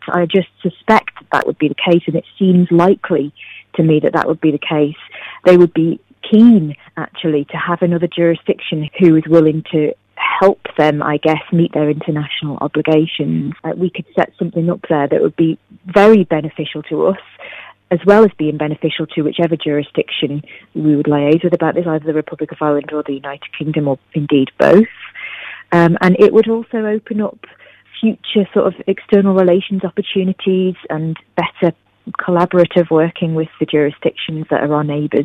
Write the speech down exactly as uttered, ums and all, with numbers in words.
I just suspect that, that would be the case, and it seems likely to me that that would be the case. They would be keen, actually, to have another jurisdiction who is willing to help them, I guess, meet their international obligations. Uh, we could set something up there that would be very beneficial to us, as well as being beneficial to whichever jurisdiction we would liaise with about this, either the Republic of Ireland or the United Kingdom, or indeed both. Um, and it would also open up future sort of external relations opportunities and better collaborative working with the jurisdictions that are our neighbours.